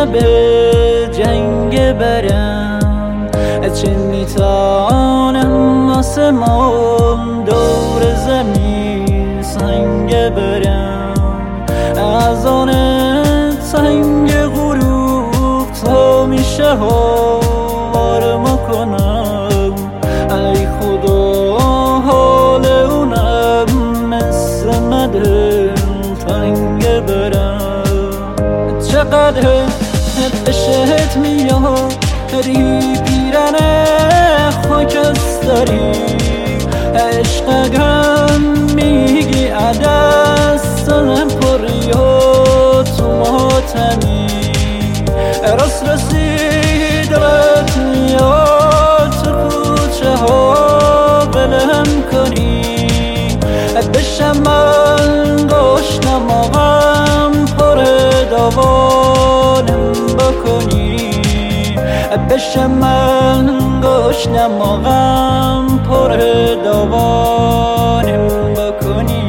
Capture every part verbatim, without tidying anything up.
به جنگ برم، چه میتانم آسمان دور زمین سنگ برم، از آن سنگ غروب تا میشه آرما کنم. ای خدا حال اونم مثل مدل تنگ برم، چقدر بشهت میاد ری پیرن خاکستری، عشقم میگی عدستم پری و تو ماتمی، راست رسید رت میاد تو کوچه ها بلم کنی، بشم من گشنم آقام پر دوانم بکنی، بشم من گشنم آقام پر دوانم بکنی.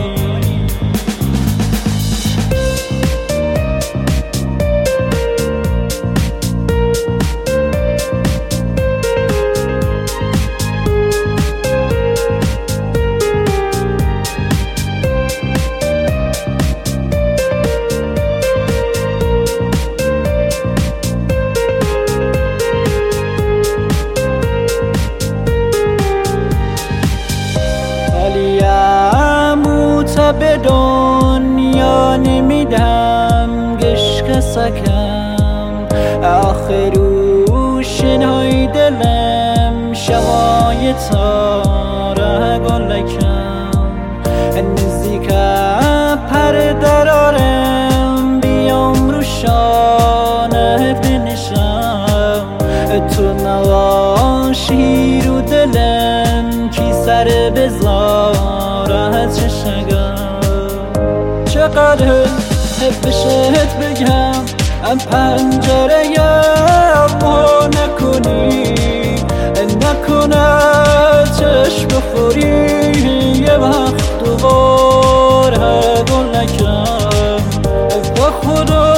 به دنیا نمیدم گشک سکم، آخرو شنهای دلم شمای تاره گلکم، نزدیک پر درارم بیام رو شانت بنشم، تو نواشی رو دلم کی سر بزارت چشگم، چقدر بشهت بگم ام پنجره ما نکنی، نکنه چشم بخوری یه وقت دوباره گل نکم، با خدا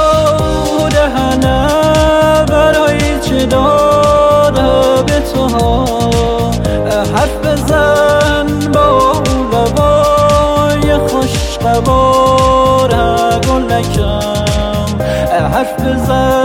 دهنه برای چه داده به تو ها، حرف بزن با لبای خوش قباره گل نکم، حرف بزن